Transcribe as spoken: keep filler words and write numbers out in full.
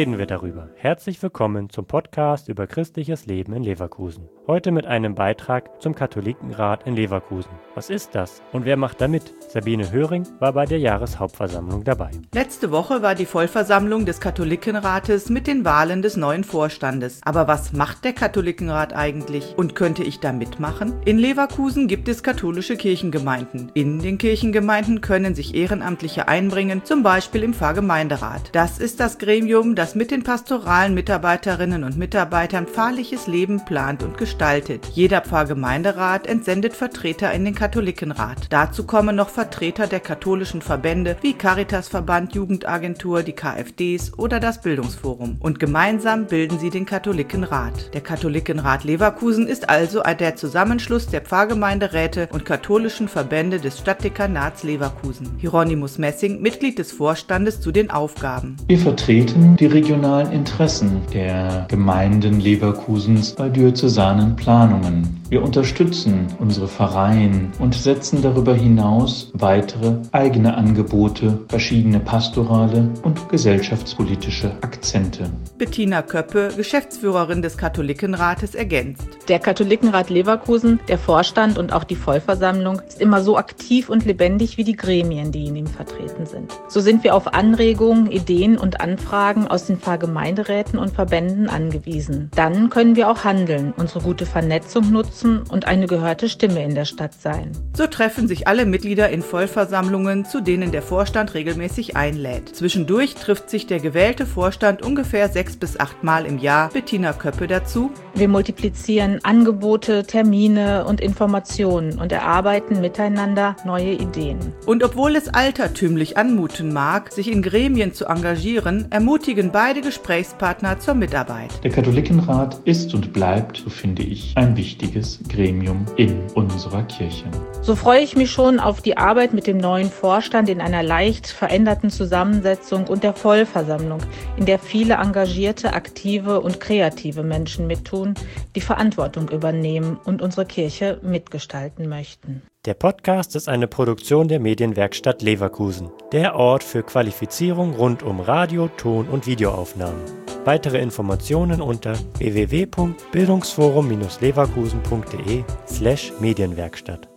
reden wir darüber. Herzlich willkommen zum Podcast über christliches Leben in Leverkusen. Heute mit einem Beitrag zum Katholikenrat in Leverkusen. Was ist das und wer macht da mit? Sabine Höring war bei der Jahreshauptversammlung dabei. Letzte Woche war die Vollversammlung des Katholikenrates mit den Wahlen des neuen Vorstandes. Aber was macht der Katholikenrat eigentlich? Und könnte ich da mitmachen? In Leverkusen gibt es katholische Kirchengemeinden. In den Kirchengemeinden können sich Ehrenamtliche einbringen, zum Beispiel im Pfarrgemeinderat. Das ist das Gremium, das mit den pastoralen Mitarbeiterinnen und Mitarbeitern pfarrliches Leben plant und gestaltet. Jeder Pfarrgemeinderat entsendet Vertreter in den Katholikenrat. Dazu kommen noch Vertreter der katholischen Verbände wie Caritasverband, Jugendagentur, die K F Ds oder das Bildungsforum. Und gemeinsam bilden sie den Katholikenrat. Der Katholikenrat Leverkusen ist also der Zusammenschluss der Pfarrgemeinderäte und katholischen Verbände des Stadtdekanats Leverkusen. Hieronymus Messing, Mitglied des Vorstandes, zu den Aufgaben. Wir vertreten die regionalen Interessen der Gemeinden Leverkusens bei diözesanen Planungen. Wir unterstützen unsere Pfarreien und setzen darüber hinaus weitere eigene Angebote, verschiedene pastorale und gesellschaftspolitische Akzente. Bettina Köppe, Geschäftsführerin des Katholikenrates, ergänzt. Der Katholikenrat Leverkusen, der Vorstand und auch die Vollversammlung ist immer so aktiv und lebendig wie die Gremien, die in ihm vertreten sind. So sind wir auf Anregungen, Ideen und Anfragen aus den Pfarrgemeinderäten und Verbänden angewiesen. Dann können wir auch handeln, unsere gute Vernetzung nutzen und eine gehörte Stimme in der Stadt sein. So treffen sich alle Mitglieder in Vollversammlungen, zu denen der Vorstand regelmäßig einlädt. Zwischendurch trifft sich der gewählte Vorstand ungefähr sechs bis acht Mal im Jahr. Bettina Köppe dazu. Wir multiplizieren Angebote, Termine und Informationen und erarbeiten miteinander neue Ideen. Und obwohl es altertümlich anmuten mag, sich in Gremien zu engagieren, ermutigen beide Gesprächspartner zur Mitarbeit. Der Katholikenrat ist und bleibt, so finde ich, ein wichtiges Gremium in unserer Kirche. So freue ich mich schon auf die Arbeit mit dem neuen Vorstand in einer leicht veränderten Zusammensetzung und der Vollversammlung, in der viele engagierte, aktive und kreative Menschen mittun, die Verantwortung übernehmen und unsere Kirche mitgestalten möchten. Der Podcast ist eine Produktion der Medienwerkstatt Leverkusen, der Ort für Qualifizierung rund um Radio-, Ton- und Videoaufnahmen. Weitere Informationen unter w w w punkt bildungsforum Bindestrich leverkusen punkt de slash Medienwerkstatt.